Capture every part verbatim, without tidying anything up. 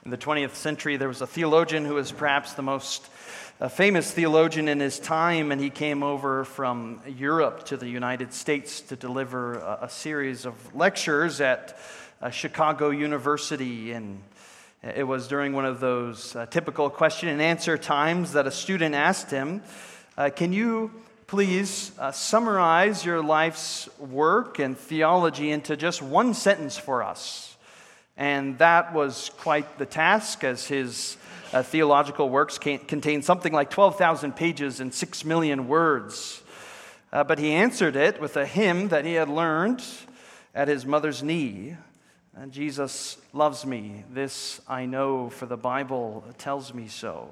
In the twentieth century, there was a theologian who was perhaps the most uh, famous theologian in his time, and he came over from Europe to the United States to deliver a, a series of lectures at uh, Chicago University. And it was during one of those uh, typical question and answer times that a student asked him, uh, can you please uh, summarize your life's work and theology into just one sentence for us? And that was quite the task, as his uh, theological works contain something like twelve thousand pages and six million words. Uh, but he answered it with a hymn that he had learned at his mother's knee. And Jesus loves me, this I know, for the Bible tells me so.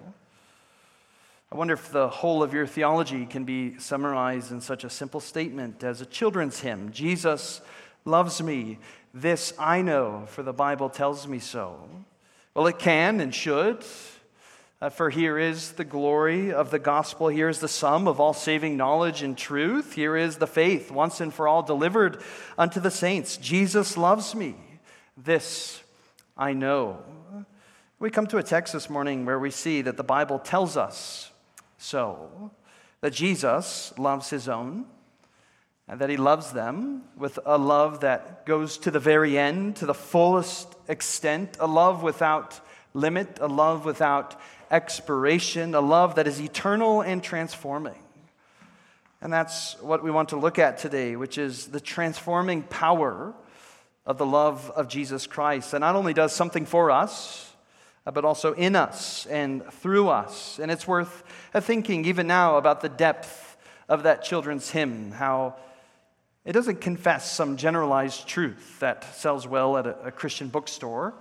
I wonder if the whole of your theology can be summarized in such a simple statement as a children's hymn. Jesus loves me, this I know, for the Bible tells me so. Well, it can and should, uh, for here is the glory of the gospel. Here is the sum of all saving knowledge and truth. Here is the faith once and for all delivered unto the saints. Jesus loves me, this I know. We come to a text this morning where we see that the Bible tells us so, that Jesus loves his own, and that he loves them with a love that goes to the very end, to the fullest extent, a love without limit, a love without expiration, a love that is eternal and transforming. And that's what we want to look at today, which is the transforming power of the love of Jesus Christ. That not only does something for us, but also in us and through us. And it's worth thinking even now about the depth of that children's hymn, how it doesn't confess some generalized truth that sells well at a, a Christian bookstore,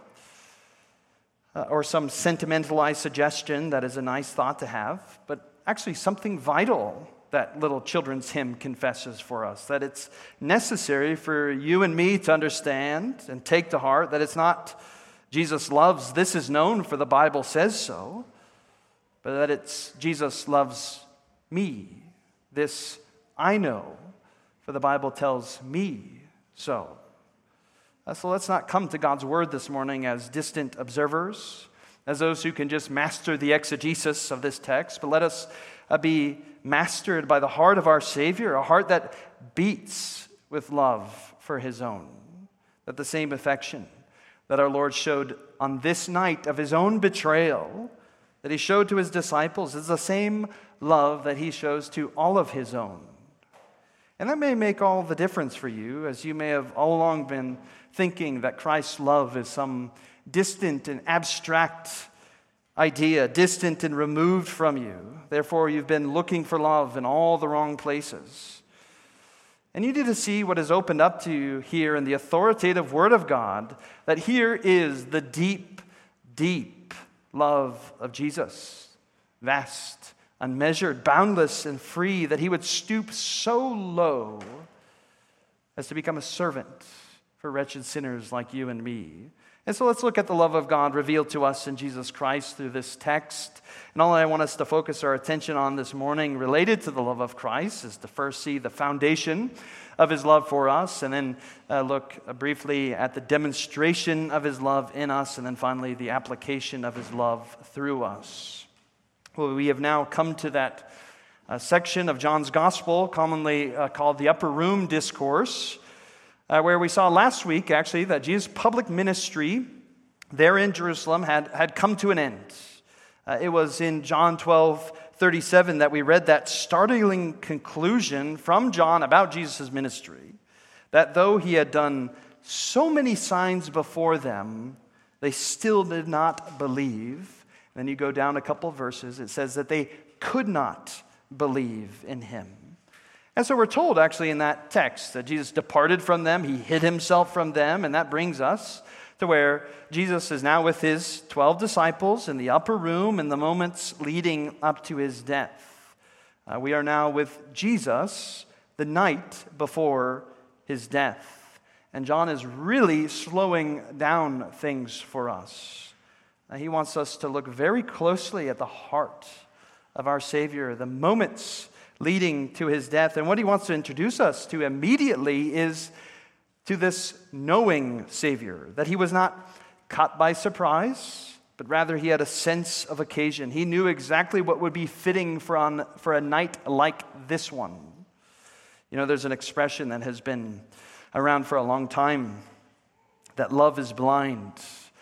uh, or some sentimentalized suggestion that is a nice thought to have, but actually something vital that little children's hymn confesses for us, that it's necessary for you and me to understand and take to heart that it's not Jesus loves, this is known for the Bible says so, but that it's Jesus loves me, this I know, for the Bible tells me so. Uh, so let's not come to God's word this morning as distant observers, as those who can just master the exegesis of this text, but let us uh, be mastered by the heart of our Savior, a heart that beats with love for his own, that the same affection that our Lord showed on this night of his own betrayal, that he showed to his disciples, is the same love that he shows to all of his own. And that may make all the difference for you, as you may have all along been thinking that Christ's love is some distant and abstract idea, distant and removed from you. Therefore, you've been looking for love in all the wrong places. And you need to see what is opened up to you here in the authoritative Word of God, that here is the deep, deep love of Jesus, vast, unmeasured, boundless, and free, that he would stoop so low as to become a servant for wretched sinners like you and me. And so let's look at the love of God revealed to us in Jesus Christ through this text. And all I want us to focus our attention on this morning related to the love of Christ is to first see the foundation of his love for us, and then uh, look uh, briefly at the demonstration of his love in us, and then finally the application of his love through us. Well, we have now come to that uh, section of John's Gospel commonly uh, called the Upper Room Discourse, uh, where we saw last week, actually, that Jesus' public ministry there in Jerusalem had, had come to an end. Uh, it was in John twelve thirty-seven that we read that startling conclusion from John about Jesus' ministry, that though he had done so many signs before them, they still did not believe. Then you go down a couple verses, it says that they could not believe in him. And so we're told actually in that text that Jesus departed from them, he hid himself from them, and that brings us to where Jesus is now with his twelve disciples in the upper room in the moments leading up to his death. Uh, we are now with Jesus the night before his death. And John is really slowing down things for us. Uh, he wants us to look very closely at the heart of our Savior, the moments leading to his death. And what he wants to introduce us to immediately is to this knowing Savior, that he was not caught by surprise, but rather he had a sense of occasion. He knew exactly what would be fitting for, on, for a night like this one. You know, there's an expression that has been around for a long time, that love is blind.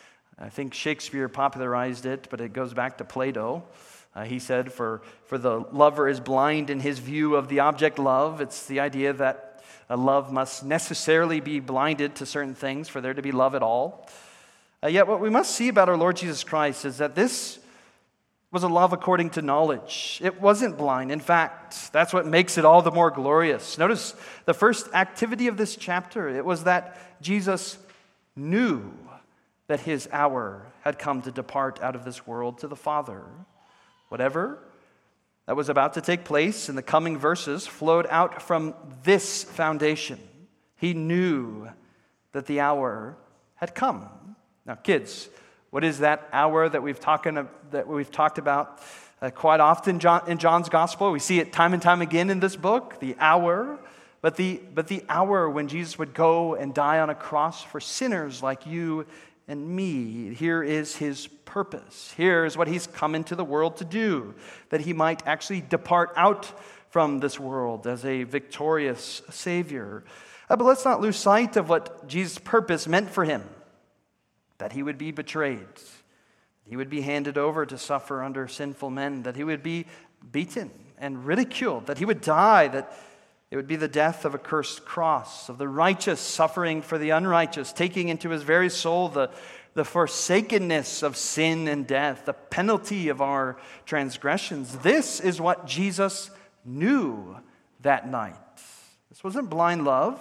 I think Shakespeare popularized it, but it goes back to Plato. Uh, he said, for, for the lover is blind in his view of the object love. It's the idea that a love must necessarily be blinded to certain things for there to be love at all. Uh, yet what we must see about our Lord Jesus Christ is that this was a love according to knowledge. It wasn't blind. In fact, that's what makes it all the more glorious. Notice the first activity of this chapter. It was that Jesus knew that his hour had come to depart out of this world to the Father. Whatever that was about to take place in the coming verses flowed out from this foundation. He knew that the hour had come. Now, kids, what is that hour that we've talking that we've talked about uh, quite often John, in John's Gospel? We see it time and time again in this book. The hour, but the but the hour when Jesus would go and die on a cross for sinners like you and me. Here is his purpose. Here is what he's come into the world to do, that he might actually depart out from this world as a victorious Savior. Uh, but let's not lose sight of what Jesus' purpose meant for him, that he would be betrayed, he would be handed over to suffer under sinful men, that he would be beaten and ridiculed, that he would die, that it would be the death of a cursed cross, of the righteous suffering for the unrighteous, taking into his very soul the, the forsakenness of sin and death, the penalty of our transgressions. This is what Jesus knew that night. This wasn't blind love,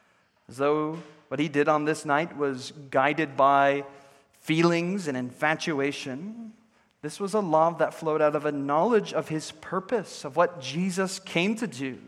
as though what he did on this night was guided by feelings and infatuation. This was a love that flowed out of a knowledge of his purpose, of what Jesus came to do.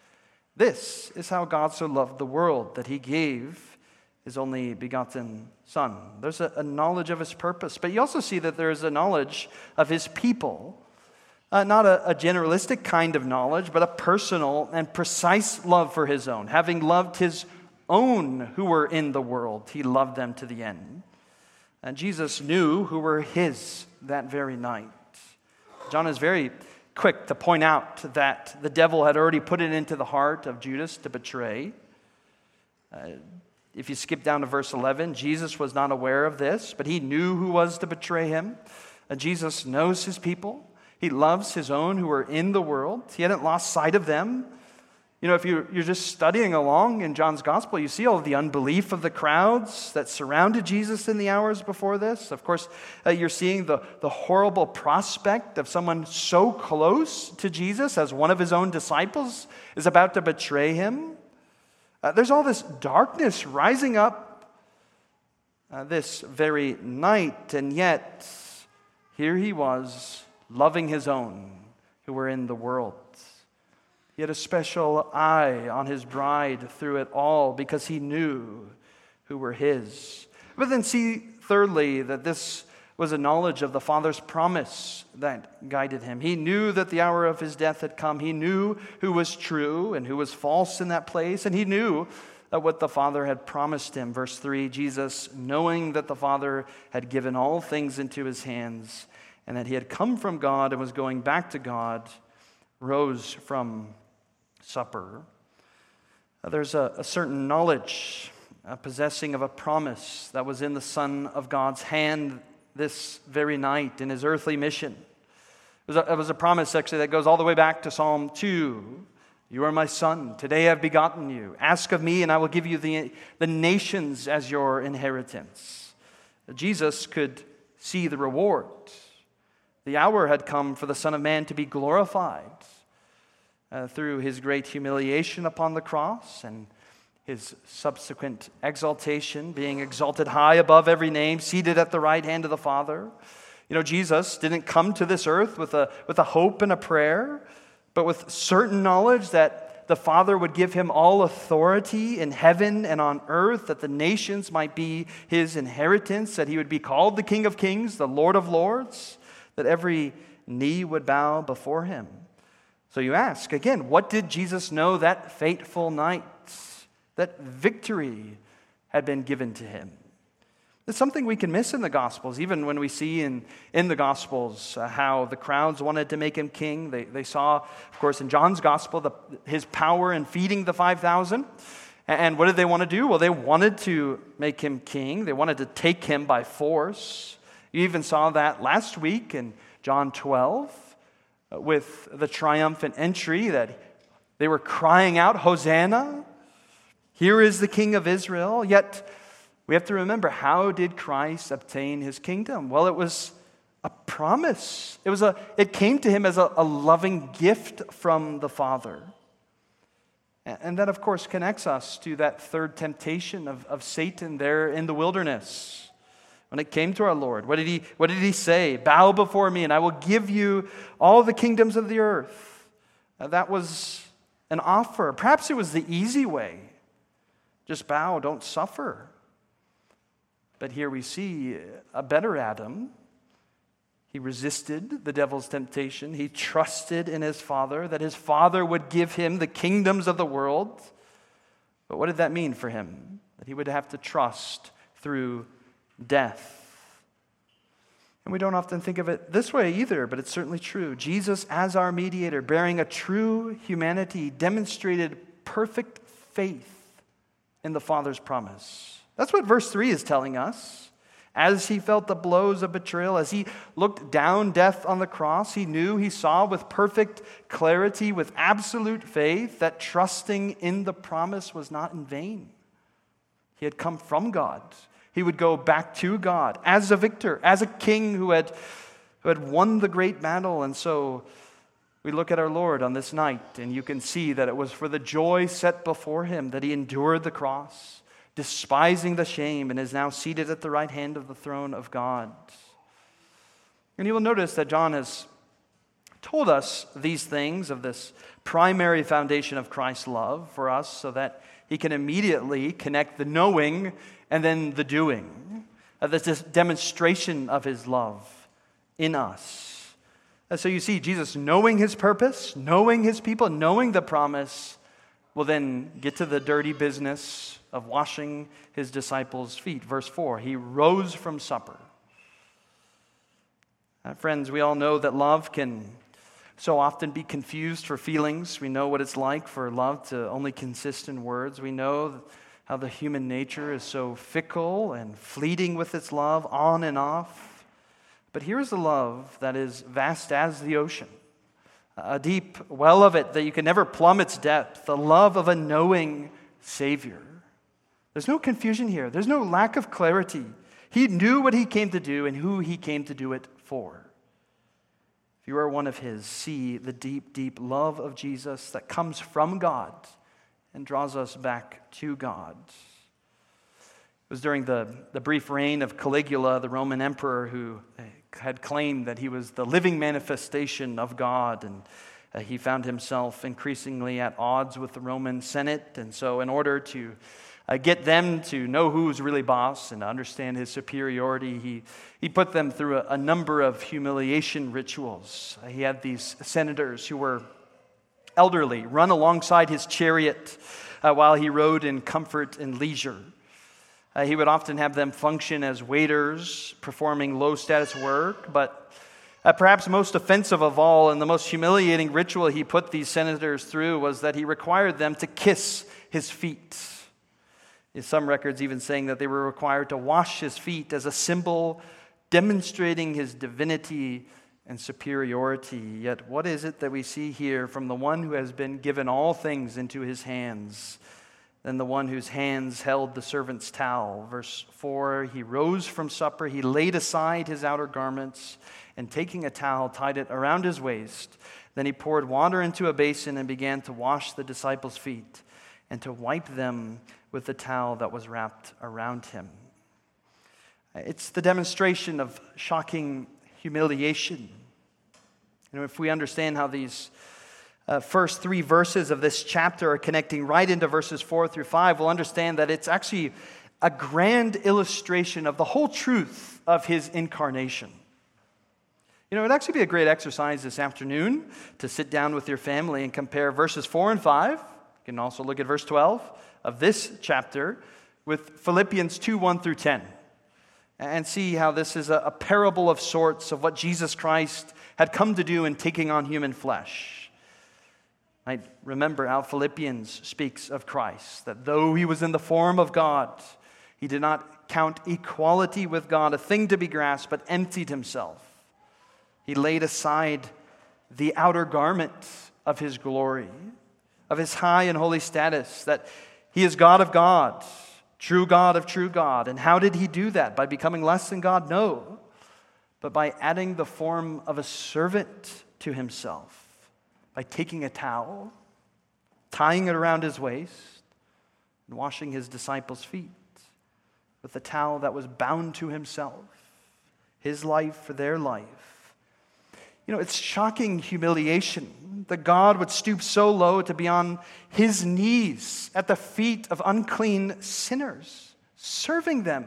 This is how God so loved the world, that he gave his only begotten Son. There's a, a knowledge of his purpose, but you also see that there is a knowledge of his people. Uh, not a, a generalistic kind of knowledge, but a personal and precise love for his own. Having loved his own who were in the world, he loved them to the end. And Jesus knew who were his that very night. John is very quick to point out that the devil had already put it into the heart of Judas to betray. Uh, if you skip down to verse eleven, Jesus was not aware of this, but he knew who was to betray him. Uh, Jesus knows his people. He loves his own who were in the world. He hadn't lost sight of them. You know, if you're, you're just studying along in John's Gospel, you see all of the unbelief of the crowds that surrounded Jesus in the hours before this. Of course, uh, you're seeing the, the horrible prospect of someone so close to Jesus as one of his own disciples is about to betray him. Uh, there's all this darkness rising up uh, this very night, and yet here he was loving his own who were in the world. He had a special eye on his bride through it all because he knew who were his. But then see, thirdly, that this was a knowledge of the Father's promise that guided him. He knew that the hour of his death had come. He knew who was true and who was false in that place. And he knew that what the Father had promised him. Verse three, Jesus, knowing that the Father had given all things into his hands and that he had come from God and was going back to God, rose from supper. There's a, a certain knowledge, a possessing of a promise that was in the Son of God's hand this very night in his earthly mission. It was a, it was a promise actually that goes all the way back to Psalm two. You are my son, today I have begotten you. Ask of me and I will give you the, the nations as your inheritance. Jesus could see the reward. The hour had come for the Son of Man to be glorified. Uh, through his great humiliation upon the cross and his subsequent exaltation, being exalted high above every name, seated at the right hand of the Father. You know, Jesus didn't come to this earth with a, with a hope and a prayer, but with certain knowledge that the Father would give him all authority in heaven and on earth, that the nations might be his inheritance, that he would be called the King of Kings, the Lord of Lords, that every knee would bow before him. So you ask, again, what did Jesus know that fateful night? That victory had been given to him. It's something we can miss in the Gospels, even when we see in, in the Gospels uh, how the crowds wanted to make him king. They, they saw, of course, in John's Gospel, the, his power in feeding the five thousand. And what did they want to do? Well, they wanted to make him king. They wanted to take him by force. You even saw that last week in John twelve uh, with the triumphant entry that they were crying out, "Hosanna! Here is the King of Israel." Yet, we have to remember, how did Christ obtain his kingdom? Well, it was a promise. It was a. It came to him as a, a loving gift from the Father. And that, of course, connects us to that third temptation of, of Satan there in the wilderness. When it came to our Lord, what did he, what did he say? "Bow before me, and I will give you all the kingdoms of the earth." Uh, that was an offer. Perhaps it was the easy way. Just bow, don't suffer. But here we see a better Adam. He resisted the devil's temptation. He trusted in his Father, that his Father would give him the kingdoms of the world. But what did that mean for him? That he would have to trust through death. And we don't often think of it this way either, but it's certainly true. Jesus, as our mediator, bearing a true humanity, demonstrated perfect faith in the Father's promise. That's what verse three is telling us. As he felt the blows of betrayal, as he looked down death on the cross, he knew, he saw with perfect clarity, with absolute faith, that trusting in the promise was not in vain. He had come from God. He would go back to God as a victor, as a king who had, who had won the great battle. And so we look at our Lord on this night, and you can see that it was for the joy set before him that he endured the cross, despising the shame, and is now seated at the right hand of the throne of God. And you will notice that John has told us these things of this primary foundation of Christ's love for us so that he can immediately connect the knowing and then the doing, of this demonstration of his love in us. And so you see Jesus knowing his purpose, knowing his people, knowing the promise, will then get to the dirty business of washing his disciples' feet. Verse four, he rose from supper. Uh, friends, we all know that love can so often be confused for feelings. We know what it's like for love to only consist in words. We know how the human nature is so fickle and fleeting with its love, on and off. But here is a love that is vast as the ocean, a deep well of it that you can never plumb its depth, the love of a knowing Savior. There's no confusion here. There's no lack of clarity. He knew what he came to do and who he came to do it for. If you are one of his, see the deep, deep love of Jesus that comes from God and draws us back to God. It was during the, the brief reign of Caligula, the Roman emperor, who had claimed that he was the living manifestation of God, and uh, he found himself increasingly at odds with the Roman Senate. And so in order to Uh, get them to know who's really boss and to understand his superiority, he, he put them through a, a number of humiliation rituals. Uh, he had these senators who were elderly run alongside his chariot uh, while he rode in comfort and leisure. Uh, he would often have them function as waiters, performing low-status work, but uh, perhaps most offensive of all and the most humiliating ritual he put these senators through was that he required them to kiss his feet. Some records even saying that they were required to wash his feet as a symbol demonstrating his divinity and superiority. Yet what is it that we see here from the one who has been given all things into his hands, than the one whose hands held the servant's towel? Verse four, he rose from supper, he laid aside his outer garments, and taking a towel, tied it around his waist. Then he poured water into a basin and began to wash the disciples' feet and to wipe them with the towel that was wrapped around him. It's the demonstration of shocking humiliation. You know, if we understand how these uh, first three verses of this chapter are connecting right into verses four through five, we'll understand that it's actually a grand illustration of the whole truth of his incarnation. You know, it'd actually be a great exercise this afternoon to sit down with your family and compare verses four and five. You can also look at verse twelve of this chapter with Philippians two, one through ten. and see how this is a, a parable of sorts of what Jesus Christ had come to do in taking on human flesh. I remember how Philippians speaks of Christ, that though he was in the form of God, he did not count equality with God a thing to be grasped, but emptied himself. He laid aside the outer garment of his glory, of his high and holy status, that he is God of God, true God of true God. And how did he do that? By becoming less than God? No. But by adding the form of a servant to himself, by taking a towel, tying it around his waist, and washing his disciples' feet with a towel that was bound to himself, his life for their life. You know, it's shocking humiliation that God would stoop so low to be on his knees at the feet of unclean sinners, serving them.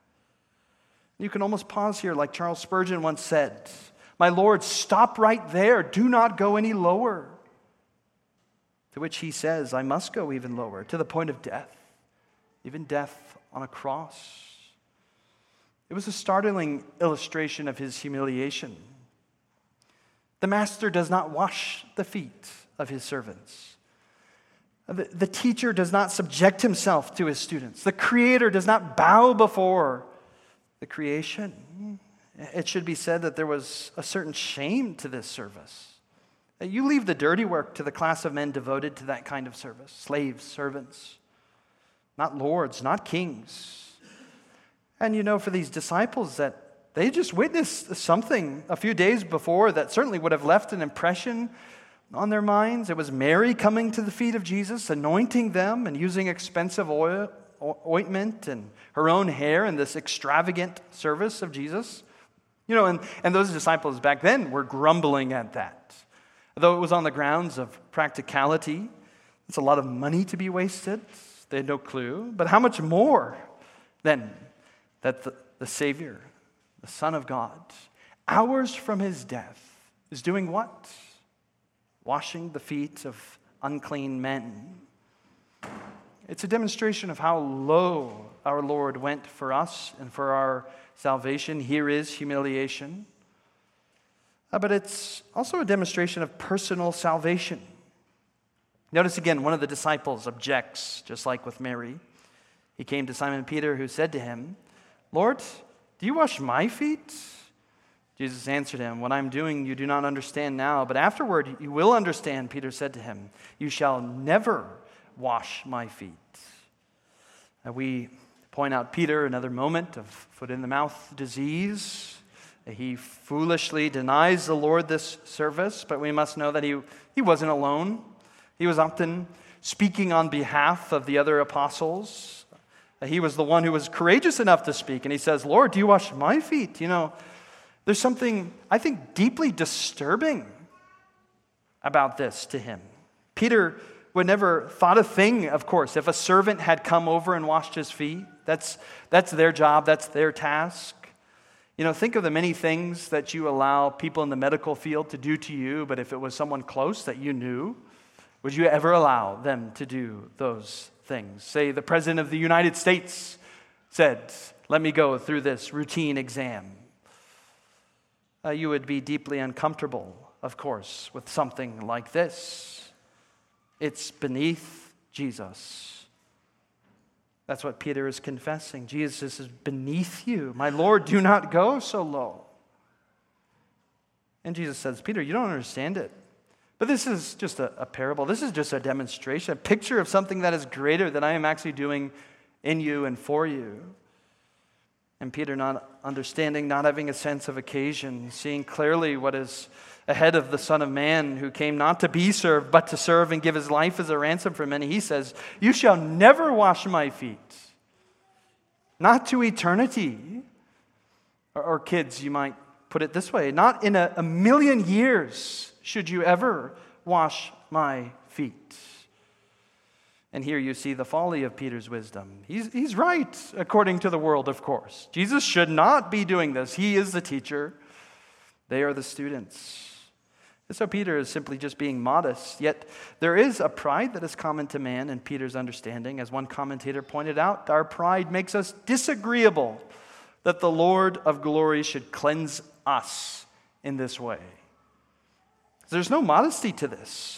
You can almost pause here, like Charles Spurgeon once said, "My Lord, stop right there. Do not go any lower." To which he says, "I must go even lower, to the point of death, even death on a cross." It was a startling illustration of his humiliation. The master does not wash the feet of his servants. The, the teacher does not subject himself to his students. The creator does not bow before the creation. It should be said that there was a certain shame to this service. That you leave the dirty work to the class of men devoted to that kind of service. Slaves, servants, not lords, not kings. And you know, for these disciples, that they just witnessed something a few days before that certainly would have left an impression on their minds. It was Mary coming to the feet of Jesus, anointing them and using expensive oil, ointment and her own hair in this extravagant service of Jesus. You know, and, and those disciples back then were grumbling at that. Though it was on the grounds of practicality, it's a lot of money to be wasted. They had no clue. But how much more then that the, the Savior, the Son of God, hours from his death, is doing what? Washing the feet of unclean men. It's a demonstration of how low our Lord went for us and for our salvation. Here is humiliation. Uh, but it's also a demonstration of personal salvation. Notice again, one of the disciples objects, just like with Mary. He came to Simon Peter, who said to him, "Lord, do you wash my feet?" Jesus answered him, "What I'm doing you do not understand now, but afterward you will understand." Peter said to him, "You shall never wash my feet." And we point out Peter, another moment of foot-in-the-mouth disease. He foolishly denies the Lord this service, but we must know that he, he wasn't alone. He was often speaking on behalf of the other apostles. He was the one who was courageous enough to speak, and he says, "Lord, do you wash my feet?" You know, there's something, I think, deeply disturbing about this to him. Peter would never thought a thing, of course, if a servant had come over and washed his feet. That's, that's their job, that's their task. You know, think of the many things that you allow people in the medical field to do to you, but if it was someone close that you knew, would you ever allow them to do those things? Say the President of the United States said, "Let me go through this routine exam." Uh, you would be deeply uncomfortable, of course, with something like this. It's beneath Jesus. That's what Peter is confessing. Jesus is beneath you. My Lord, do not go so low. And Jesus says, "Peter, you don't understand it. But this is just a, a parable. This is just a demonstration, a picture of something that is greater than I am actually doing in you and for you." And Peter, not understanding, not having a sense of occasion, seeing clearly what is ahead of the Son of Man, who came not to be served, but to serve and give his life as a ransom for many, he says, "You shall never wash my feet." Not to eternity. Or, or kids, you might put it this way, not in a, a million years should you ever wash my feet. And here you see the folly of Peter's wisdom. He's, he's right, according to the world, of course. Jesus should not be doing this. He is the teacher. They are the students. And so Peter is simply just being modest. Yet there is a pride that is common to man in Peter's understanding. As one commentator pointed out, our pride makes us disagreeable that the Lord of glory should cleanse us in this way. There's no modesty to this.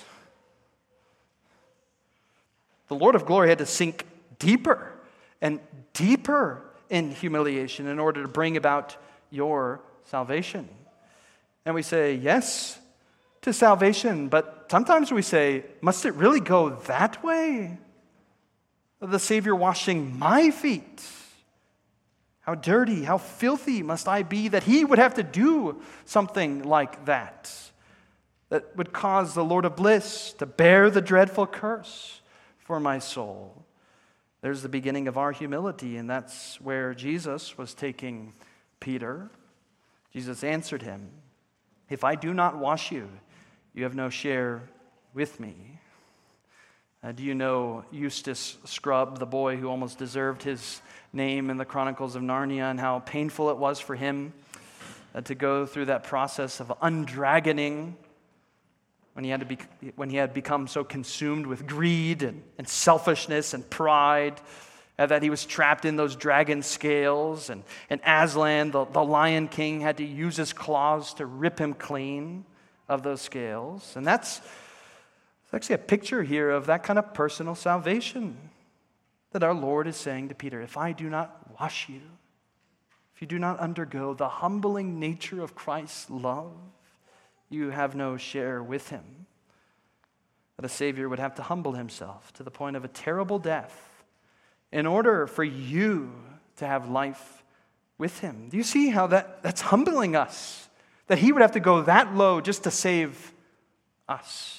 The Lord of glory had to sink deeper and deeper in humiliation in order to bring about your salvation. And we say yes to salvation, but sometimes we say, must it really go that way? The Savior washing my feet. How dirty, how filthy must I be that he would have to do something like that, that would cause the Lord of bliss to bear the dreadful curse for my soul. There's the beginning of our humility, and that's where Jesus was taking Peter. Jesus answered him, "If I do not wash you, you have no share with me." Uh, do you know Eustace Scrubb, the boy who almost deserved his name in the Chronicles of Narnia, and how painful it was for him uh, to go through that process of undragoning when he had to be, when he had become so consumed with greed and, and selfishness and pride, and that he was trapped in those dragon scales, and, and Aslan, the, the Lion King, had to use his claws to rip him clean of those scales. And that's, that's actually a picture here of that kind of personal salvation that our Lord is saying to Peter, if I do not wash you, if you do not undergo the humbling nature of Christ's love, you have no share with him. That a Savior would have to humble himself to the point of a terrible death in order for you to have life with him. Do you see how that, that's humbling us? That he would have to go that low just to save us.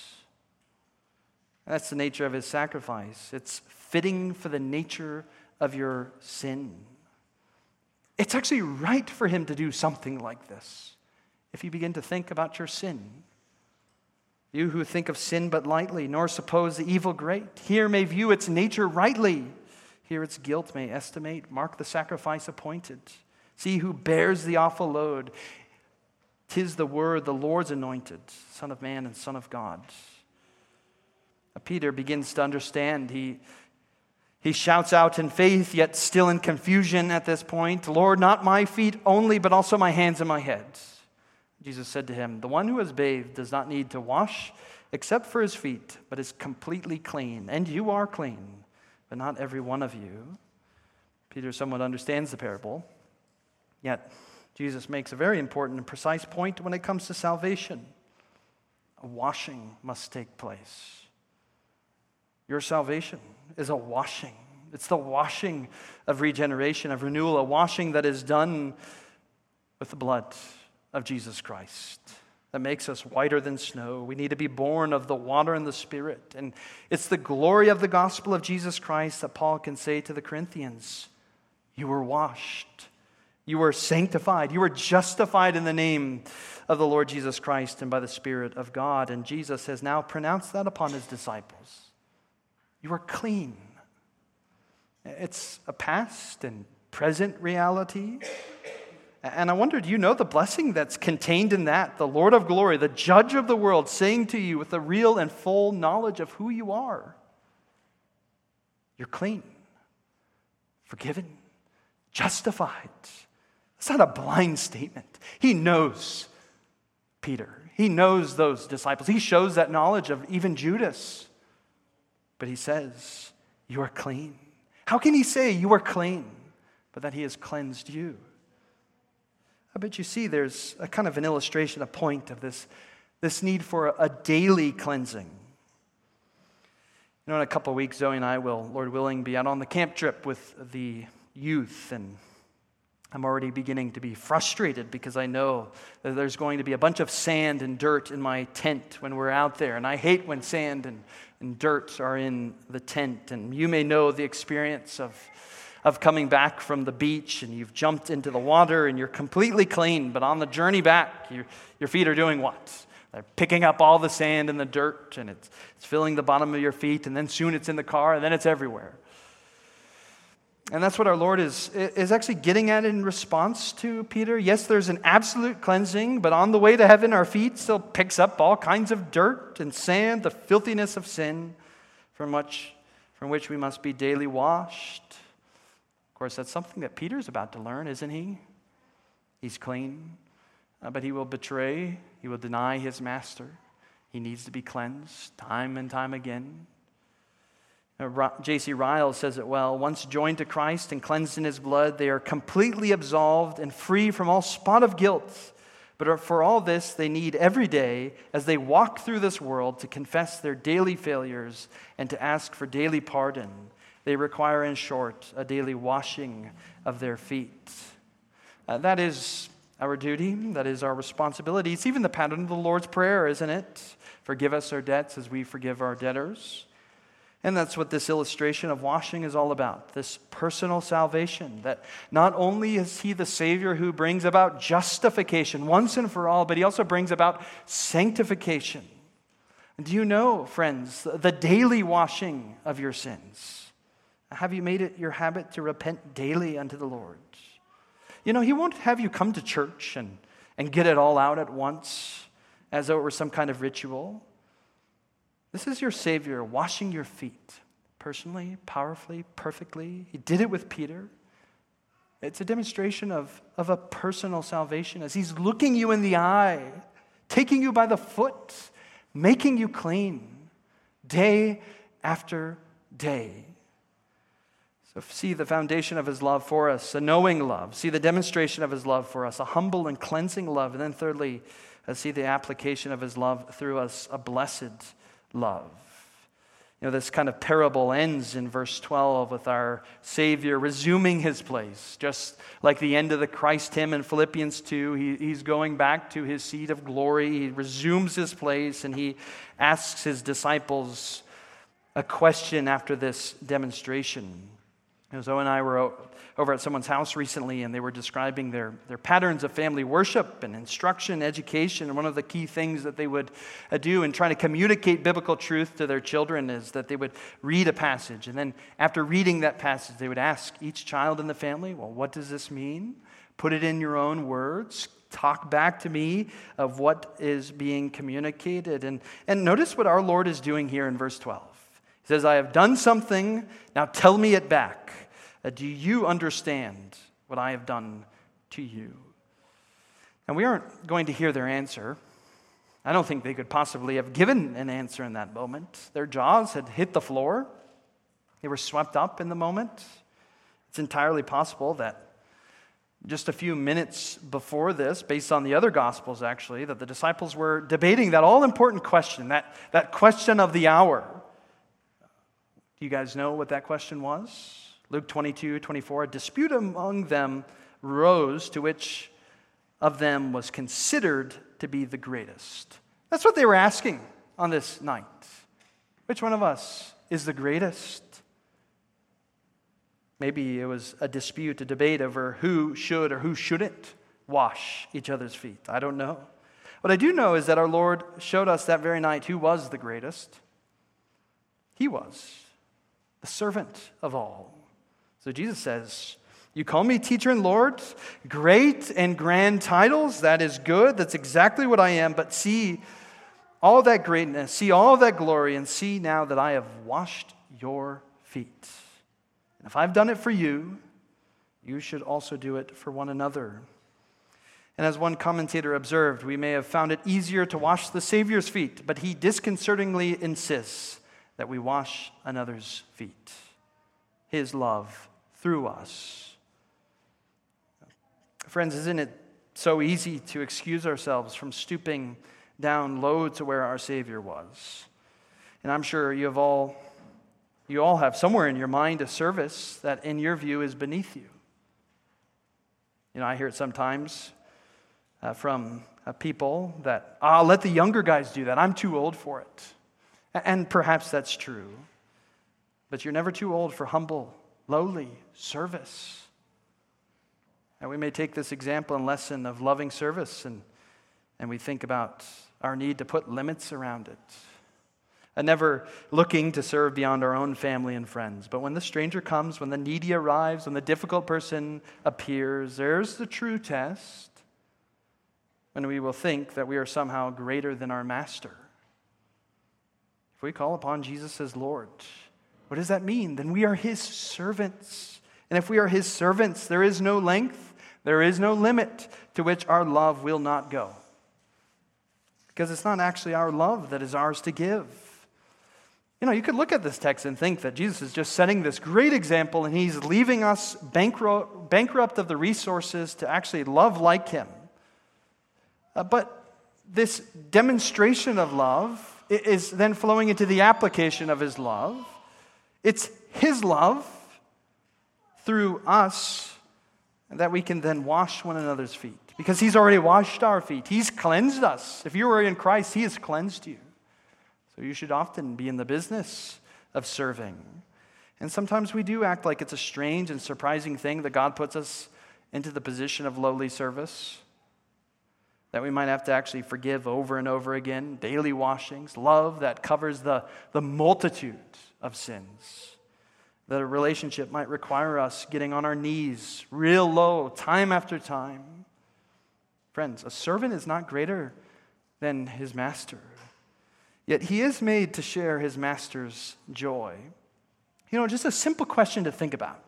That's the nature of his sacrifice. It's fitting for the nature of your sin. It's actually right for him to do something like this. If you begin to think about your sin, you who think of sin but lightly, nor suppose the evil great, here may view its nature rightly, here its guilt may estimate, mark the sacrifice appointed. See who bears the awful load. 'Tis the word, the Lord's anointed, Son of Man and Son of God. Peter begins to understand. He, he shouts out in faith, yet still in confusion at this point, Lord, not my feet only, but also my hands and my head. Jesus said to him, the one who is bathed does not need to wash except for his feet, but is completely clean. And you are clean, but not every one of you. Peter somewhat understands the parable, yet Jesus makes a very important and precise point when it comes to salvation. A washing must take place. Your salvation is a washing. It's the washing of regeneration, of renewal, a washing that is done with the blood of Jesus Christ that makes us whiter than snow. We need to be born of the water and the Spirit. And it's the glory of the gospel of Jesus Christ that Paul can say to the Corinthians, you were washed, you were sanctified, you were justified in the name of the Lord Jesus Christ and by the Spirit of God. And Jesus has now pronounced that upon his disciples. You are clean. It's a past and present reality. And I wonder, do you know the blessing that's contained in that? The Lord of glory, the judge of the world, saying to you with a real and full knowledge of who you are, you're clean, forgiven, justified. It's not a blind statement. He knows Peter. He knows those disciples. He shows that knowledge of even Judas. But he says, you are clean. How can he say you are clean, but that he has cleansed you? I bet you see there's a kind of an illustration, a point of this, this need for a, a daily cleansing. You know, in a couple of weeks, Zoe and I will, Lord willing, be out on the camp trip with the youth, and I'm already beginning to be frustrated because I know that there's going to be a bunch of sand and dirt in my tent when we're out there, and I hate when sand and, and dirt are in the tent. And you may know the experience of of coming back from the beach, and you've jumped into the water and you're completely clean, but on the journey back, your, your feet are doing what? They're picking up all the sand and the dirt, and it's, it's filling the bottom of your feet, and then soon it's in the car, and then it's everywhere. And that's what our Lord is, is actually getting at in response to Peter. Yes, there's an absolute cleansing, but on the way to heaven, our feet still picks up all kinds of dirt and sand, the filthiness of sin, from which, from which we must be daily washed. Of course, that's something that Peter's about to learn, isn't he? He's clean, uh, but he will betray, he will deny his master. He needs to be cleansed time and time again. Uh, J C Ryle says it well. Once joined to Christ and cleansed in his blood, they are completely absolved and free from all spot of guilt. But for all this, they need every day, as they walk through this world, to confess their daily failures and to ask for daily pardon. They require, in short, a daily washing of their feet. Uh, that is our duty. That is our responsibility. It's even the pattern of the Lord's Prayer, isn't it? Forgive us our debts as we forgive our debtors. And that's what this illustration of washing is all about, this personal salvation, that not only is he the Savior who brings about justification once and for all, but he also brings about sanctification. And do you know, friends, the daily washing of your sins? Have you made it your habit to repent daily unto the Lord? You know, he won't have you come to church and, and get it all out at once as though it were some kind of ritual. This is your Savior washing your feet personally, powerfully, perfectly. He did it with Peter. It's a demonstration of, of a personal salvation as he's looking you in the eye, taking you by the foot, making you clean day after day. So see the foundation of his love for us, a knowing love. See the demonstration of his love for us, a humble and cleansing love. And then thirdly, uh, see the application of his love through us, a blessed love. You know, this kind of parable ends in verse twelve with our Savior resuming his place. Just like the end of the Christ hymn in Philippians two, he, he's going back to his seat of glory. He resumes his place and he asks his disciples a question after this demonstration. You know, Zoe and I were over at someone's house recently, and they were describing their, their patterns of family worship and instruction, education. And one of the key things that they would uh, do in trying to communicate biblical truth to their children is that they would read a passage. And then after reading that passage, they would ask each child in the family, well, what does this mean? Put it in your own words. Talk back to me of what is being communicated. And, and notice what our Lord is doing here in verse twelve. He says, I have done something, now tell me it back. Uh, do you understand what I have done to you? And we aren't going to hear their answer. I don't think they could possibly have given an answer in that moment. Their jaws had hit the floor. They were swept up in the moment. It's entirely possible that just a few minutes before this, based on the other Gospels actually, that the disciples were debating that all-important question, that, that question of the hour. Do you guys know what that question was? Luke twenty-two, twenty-four, a dispute among them rose to which of them was considered to be the greatest. That's what they were asking on this night. Which one of us is the greatest? Maybe it was a dispute, a debate over who should or who shouldn't wash each other's feet. I don't know. What I do know is that our Lord showed us that very night who was the greatest. He was the servant of all. So Jesus says, you call me teacher and Lord, great and grand titles, that is good, that's exactly what I am, but see all that greatness, see all that glory, and see now that I have washed your feet. And if I've done it for you, you should also do it for one another. And as one commentator observed, we may have found it easier to wash the Savior's feet, but he disconcertingly insists that we wash another's feet. His love through us. Friends, isn't it so easy to excuse ourselves from stooping down low to where our Savior was? And I'm sure you have all, you all have somewhere in your mind a service that in your view is beneath you. You know, I hear it sometimes uh, from uh, people that, I'll let the younger guys do that. I'm too old for it. And perhaps that's true. But you're never too old for humble, lowly service. And we may take this example and lesson of loving service and, and we think about our need to put limits around it. And never looking to serve beyond our own family and friends. But when the stranger comes, when the needy arrives, when the difficult person appears, there's the true test. When we will think that we are somehow greater than our master. If we call upon Jesus as Lord, what does that mean? Then we are his servants. And if we are his servants, there is no length, there is no limit to which our love will not go. Because it's not actually our love that is ours to give. You know, you could look at this text and think that Jesus is just setting this great example and he's leaving us bankrupt, bankrupt of the resources to actually love like him. Uh, but this demonstration of love is then flowing into the application of his love. It's his love through us that we can then wash one another's feet. Because he's already washed our feet. He's cleansed us. If you are in Christ, he has cleansed you. So you should often be in the business of serving. And sometimes we do act like it's a strange and surprising thing that God puts us into the position of lowly service. That we might have to actually forgive over and over again. Daily washings. Love that covers the, the multitude of sins. That a relationship might require us getting on our knees real low, time after time. Friends, a servant is not greater than his master. Yet he is made to share his master's joy. You know, just a simple question to think about.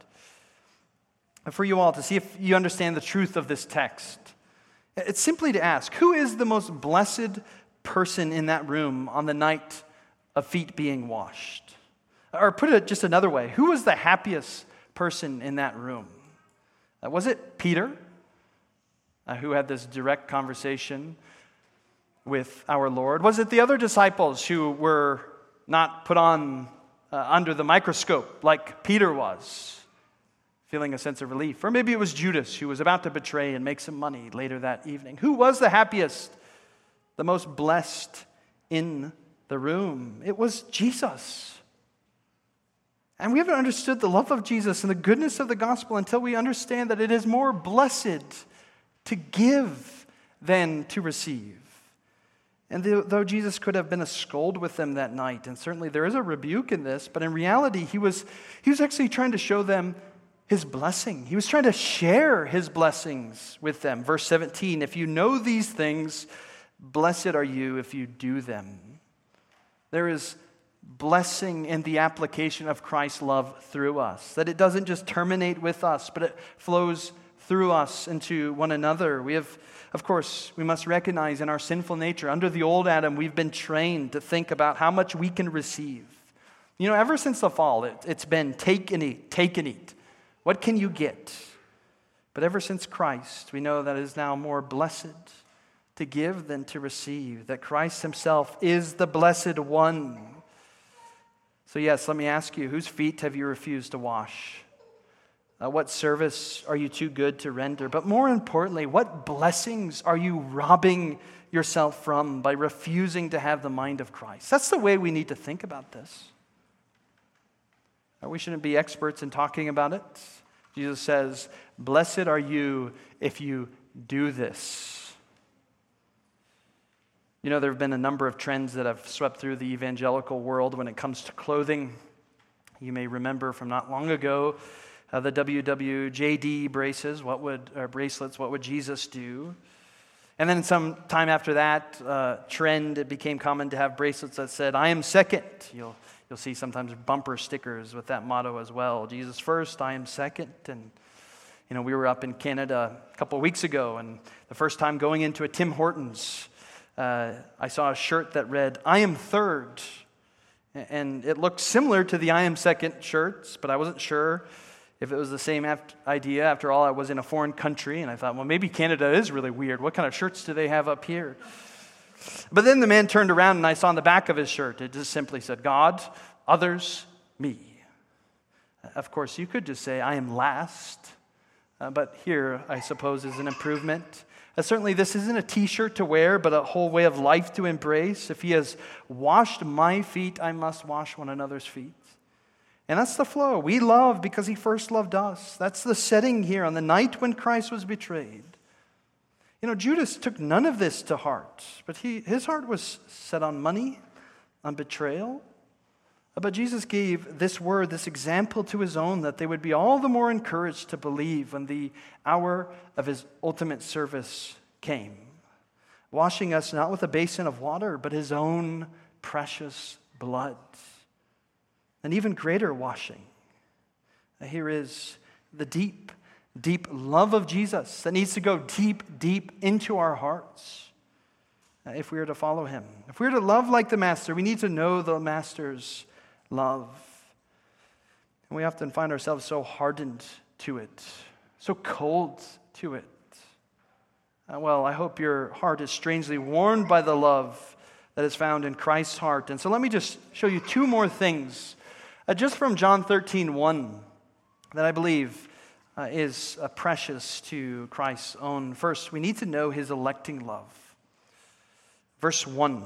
For you all to see if you understand the truth of this text. It's simply to ask, who is the most blessed person in that room on the night of feet being washed? Or put it just another way, who was the happiest person in that room? Uh, was it Peter, uh, who had this direct conversation with our Lord? Was it the other disciples who were not put on uh, under the microscope like Peter was, feeling a sense of relief? Or maybe it was Judas who was about to betray and make some money later that evening. Who was the happiest, the most blessed in the room? It was Jesus. And we haven't understood the love of Jesus and the goodness of the gospel until we understand that it is more blessed to give than to receive. And though Jesus could have been a scold with them that night, and certainly there is a rebuke in this, but in reality, he was, he was actually trying to show them his blessing. He was trying to share his blessings with them. Verse seventeen, if you know these things, blessed are you if you do them. There is blessing in the application of Christ's love through us, that it doesn't just terminate with us, but it flows through us into one another. We have, of course, we must recognize in our sinful nature, under the old Adam, we've been trained to think about how much we can receive. You know, ever since the fall, it, it's been take and eat, take and eat. What can you get? But ever since Christ, we know that it is now more blessed to give than to receive, that Christ himself is the blessed one. So yes, let me ask you, whose feet have you refused to wash? Uh, what service are you too good to render? But more importantly, what blessings are you robbing yourself from by refusing to have the mind of Christ? That's the way we need to think about this. Uh, we shouldn't be experts in talking about it. Jesus says, blessed are you if you do this. You know, there have been a number of trends that have swept through the evangelical world when it comes to clothing. You may remember from not long ago, Uh, the W W J D braces, what would, or bracelets, what would Jesus do? And then some time after that uh, trend, it became common to have bracelets that said, I am second. You'll, you'll see sometimes bumper stickers with that motto as well. Jesus first, I am second. And, you know, we were up in Canada a couple of weeks ago, and the first time going into a Tim Hortons, uh, I saw a shirt that read, I am third. And it looked similar to the I am second shirts, but I wasn't sure if it was the same idea. After all, I was in a foreign country, and I thought, well, maybe Canada is really weird. What kind of shirts do they have up here? But then the man turned around, and I saw on the back of his shirt, it just simply said, God, others, me. Of course, you could just say, I am last. Uh, but here, I suppose, is an improvement. Uh, certainly, this isn't a t-shirt to wear, but a whole way of life to embrace. If he has washed my feet, I must wash one another's feet. And that's the flow. We love because he first loved us. That's the setting here on the night when Christ was betrayed. You know, Judas took none of this to heart, but he, his heart was set on money, on betrayal. But Jesus gave this word, this example to his own, that they would be all the more encouraged to believe when the hour of his ultimate service came, washing us not with a basin of water, but his own precious blood. An even greater washing. Here is the deep, deep love of Jesus that needs to go deep, deep into our hearts uh, if we are to follow him. If we are to love like the Master, we need to know the Master's love. And we often find ourselves so hardened to it, so cold to it. Uh, well, I hope your heart is strangely warmed by the love that is found in Christ's heart. And so let me just show you two more things, uh, just from John thirteen one, that I believe uh, is uh, precious to Christ's own. First, we need to know his electing love. Verse one,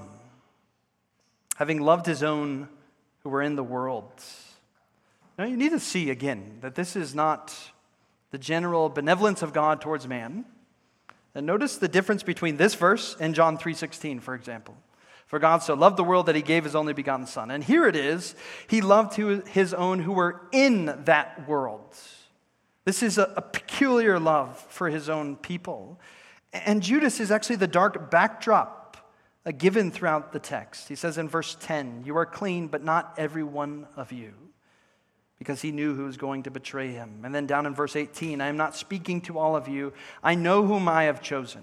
having loved his own who were in the world. Now you need to see again that this is not the general benevolence of God towards man. And notice the difference between this verse and John three sixteen, for example. For God so loved the world that he gave his only begotten Son. And here it is, he loved his own who were in that world. This is a, a peculiar love for his own people. And Judas is actually the dark backdrop uh, given throughout the text. He says in verse ten, you are clean, but not every one of you, because he knew who was going to betray him. And then down in verse eighteen, I am not speaking to all of you. I know whom I have chosen.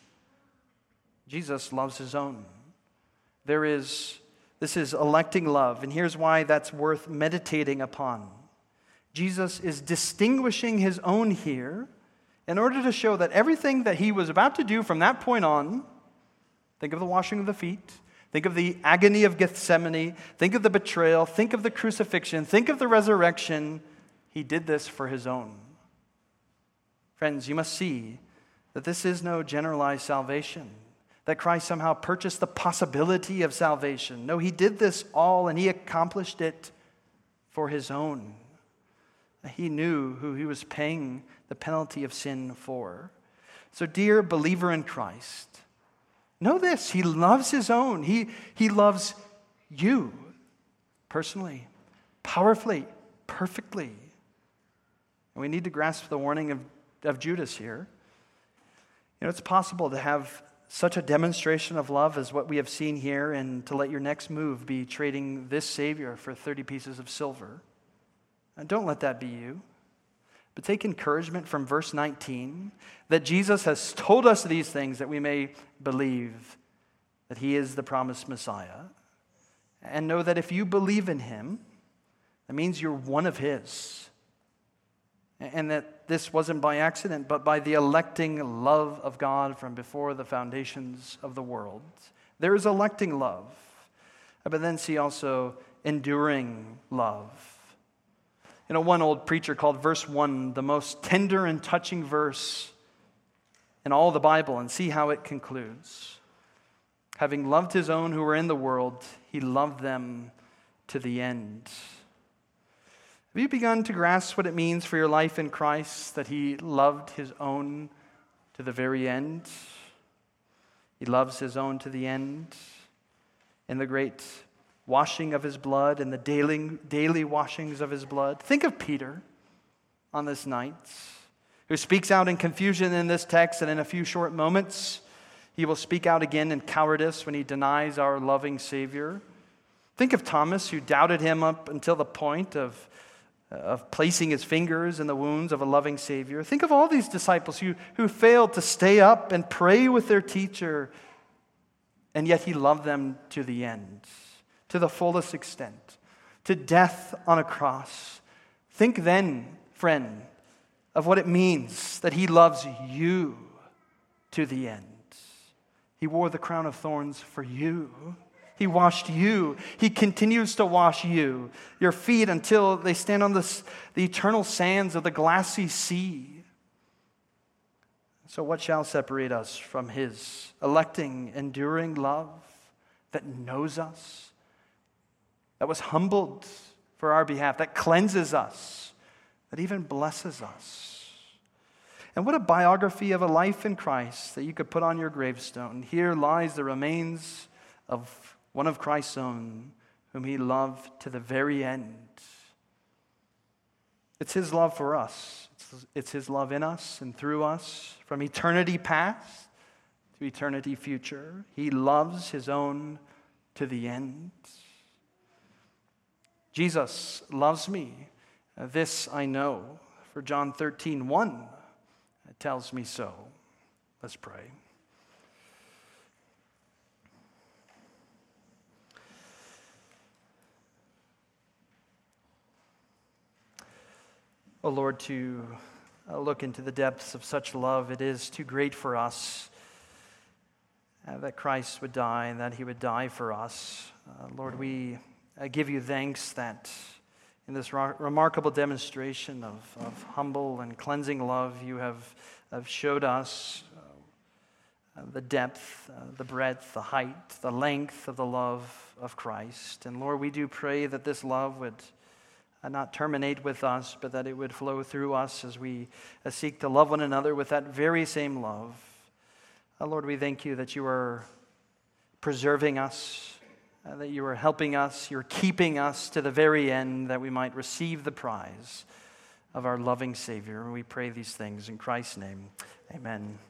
Jesus loves his own. There is, this is electing love, and here's why that's worth meditating upon. Jesus is distinguishing his own here in order to show that everything that he was about to do from that point on, think of the washing of the feet, think of the agony of Gethsemane, think of the betrayal, think of the crucifixion, think of the resurrection. He did this for his own. Friends, you must see that this is no generalized salvation, that Christ somehow purchased the possibility of salvation. No, he did this all and he accomplished it for his own. He knew who he was paying the penalty of sin for. So, dear believer in Christ, know this, he loves his own. He, he loves you personally, powerfully, perfectly. And we need to grasp the warning of, of Judas here. You know, it's possible to have such a demonstration of love as what we have seen here and to let your next move be trading this Savior for thirty pieces of silver. And don't let that be you. But take encouragement from verse nineteen that Jesus has told us these things that we may believe that he is the promised Messiah. And know that if you believe in him, that means you're one of his. And that this wasn't by accident, but by the electing love of God from before the foundations of the world. There is electing love. But then see also enduring love. You know, one old preacher called verse one the most tender and touching verse in all the Bible, and see how it concludes. Having loved his own who were in the world, he loved them to the end. Have you begun to grasp what it means for your life in Christ that he loved his own to the very end? He loves his own to the end in the great washing of his blood and the daily, daily washings of his blood. Think of Peter on this night, who speaks out in confusion in this text, and in a few short moments, he will speak out again in cowardice when he denies our loving Savior. Think of Thomas, who doubted him up until the point of, of placing his fingers in the wounds of a loving Savior. Think of all these disciples who, who failed to stay up and pray with their teacher, and yet he loved them to the end, to the fullest extent, to death on a cross. Think then, friend, of what it means that he loves you to the end. He wore the crown of thorns for you. He washed you. He continues to wash you, your feet, until they stand on the, the eternal sands of the glassy sea. So what shall separate us from his electing, enduring love that knows us, that was humbled for our behalf, that cleanses us, that even blesses us? And what a biography of a life in Christ that you could put on your gravestone. Here lies the remains of one of Christ's own, whom he loved to the very end. It's his love for us. It's, it's his love in us and through us, from eternity past to eternity future. He loves his own to the end. Jesus loves me. This I know, for John thirteen one tells me so. Let's pray. Oh Lord, to uh, look into the depths of such love, it is too great for us uh, that Christ would die and that he would die for us. Uh, Lord, we uh, give you thanks that in this ra- remarkable demonstration of, of humble and cleansing love, you have, have showed us uh, the depth, uh, the breadth, the height, the length of the love of Christ. And Lord, we do pray that this love would and not terminate with us, but that it would flow through us as we uh, seek to love one another with that very same love. Uh, Lord, we thank you that you are preserving us, uh, that you are helping us, you're keeping us to the very end, that we might receive the prize of our loving Savior. And we pray these things in Christ's name. Amen.